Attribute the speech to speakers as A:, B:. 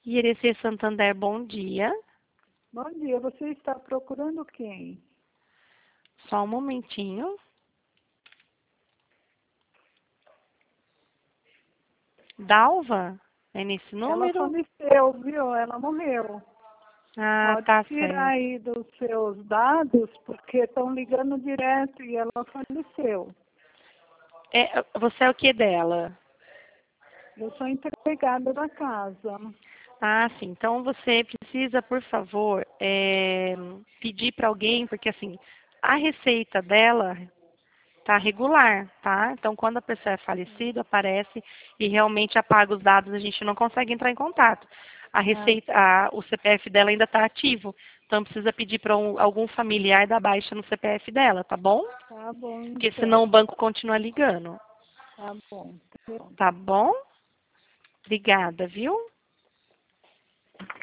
A: IRC Santander, bom dia.
B: Bom dia, você está procurando quem?
A: Só um momentinho. Dalva? É nesse
B: Ela
A: número?
B: faleceu, viu? Ela morreu.
A: Ah,
B: Pode
A: tá
B: tirar
A: certo.
B: aí dos seus dados, porque estão ligando direto e ela faleceu.
A: Você é o que dela?
B: Eu sou empregada da casa.
A: Ah, sim. Então você precisa, por favor, pedir para alguém, porque assim, a receita dela tá regular, tá? Então quando a pessoa é falecida, aparece e realmente apaga os dados, a gente não consegue entrar em contato. A
B: Ah,
A: receita, o CPF dela ainda está ativo, então precisa pedir para algum familiar dar baixa no CPF dela, tá bom?
B: tá bom,
A: Porque senão o
B: então.
A: banco continua ligando,
B: Tá bom.
A: tá bom? Obrigada, viu?